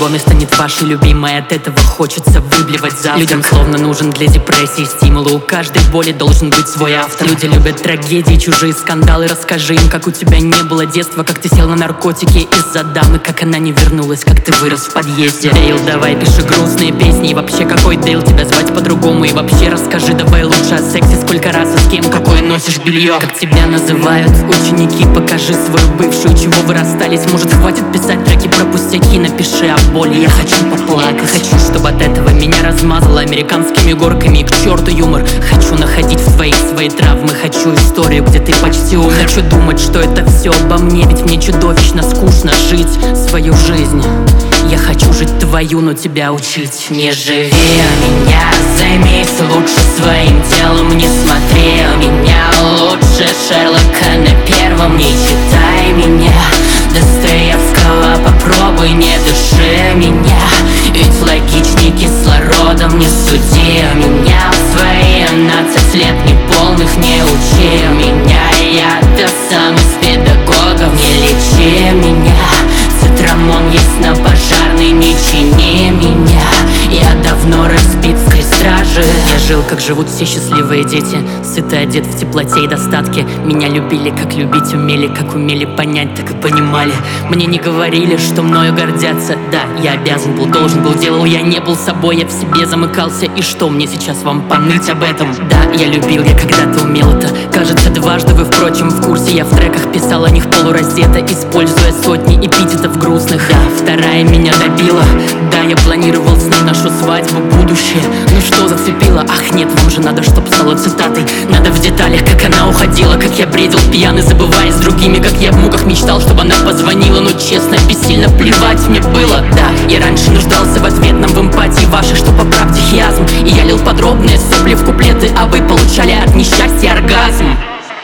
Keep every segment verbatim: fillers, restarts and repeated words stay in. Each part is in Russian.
его место нет вашей любимой, от этого хочется выблевать завтрак. Людям словно нужен для депрессии стимул, у каждой боли должен быть свой автор. Люди любят трагедии, чужие скандалы. Расскажи им, как у тебя не было детства, как ты сел на наркотики из-за дамы, как она не вернулась, как ты вырос в подъезде. Дейл, давай пиши грустные песни, и вообще какой Дейл, тебя звать по-другому, и вообще расскажи давай лучше о сексе, сколько раз и с кем, какое носишь белье, как тебя называют ученики, покажи свою бывшую, чего вы расстались, может хватит писать треки про пустяки, напиши о боли, я хочу поплакать. Хочу, чтобы от этого меня размазало американскими горками, и к черту юмор. Хочу находить в твоих свои травмы, хочу историю, где ты почти умер. Хочу думать, что это все обо мне, ведь мне чудовищно скучно жить свою жизнь. Я хочу жить твою, но тебя учить. Не живи меня, займись лучше своим делом, не смотри меня лучше Шерлока на первом, не читай меня Достоевского, попробуй не души меня, ведь логичней кислородом. Не суди меня в свои семнадцать лет неполных, не учи меня, я-то сам из педагогов. Не лечи меня, цитрамон есть на пожарной, не чини меня, я давно распит в крестраже. Я жил, как живут все счастливые дети, сытый, одет в теплоте и достатке. Меня любили, как любить умели, как умели понять, так и понимали. Мне не говорили, что мною гордятся. Да, я обязан был, должен был, делал, я не был собой, я в себе замыкался. И что мне сейчас вам поныть об этом? Да, я любил, я когда-то умел это. Кажется, дважды вы, впрочем, в курсе. Я в треках писал о них полураздето, используя сотни эпитетов грустных. Да, вторая меня добила. Да, я планировал с ней нашу свадьбу, будущее. Ну что зацепило? Ах нет, вам же надо, чтоб стало цитатой. Надо в деталях, как она уходила, как я бредил пьяный, забывая с другими, как я в муках мечтал, чтобы она позвонила. Но честно, бессильно плевать мне было. Да, я раньше нуждался в ответном, в эмпатии вашей, что поправьте хиазм. И я лил подробные сопли в куплеты, а вы получали от несчастья оргазм.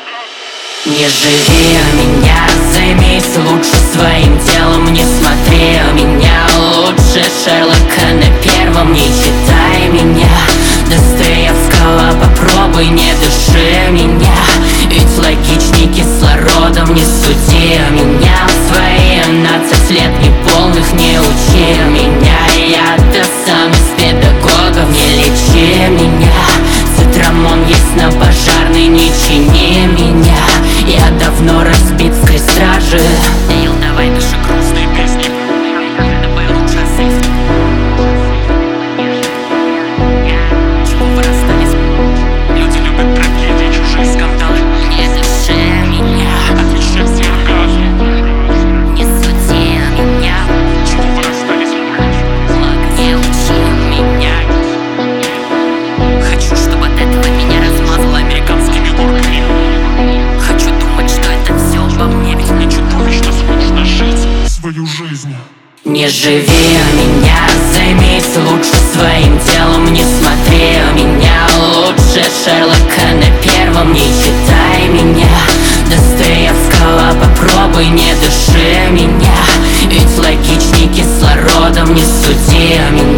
Не живи меня, займись лучше своим делом, не смотри меня лучше Шерлока на первом, не читай меня Достоевского, попробуй не души меня, ведь логичней кислородом. Не суди меня в свои семнадцать лет неполных, не учи меня, я-то сам из педагогов. Не лечи меня, цитрамон есть на пожарной, не чини меня, я давно распит в крестраже. Дейл, давай пиши грустные песни, давай лучше о сексе. Чего вы расстались? Люди любят трагедии, чужие скандалы. Не души меня, от несчастья оргазм. Не суди меня. Чего вы расстались? Не учи меня. Хочу, чтобы от этого меня размазало американскими горками. Хочу думать, что это все обо мне, ведь мне чудовищно скучно жить свою жизнь. Не живи меня, займись лучше своим делом, не смотри меня лучше Шерлока на первом, не читай меня Достоевского, попробуй не души меня, ведь логичней кислородом. Не суди меня.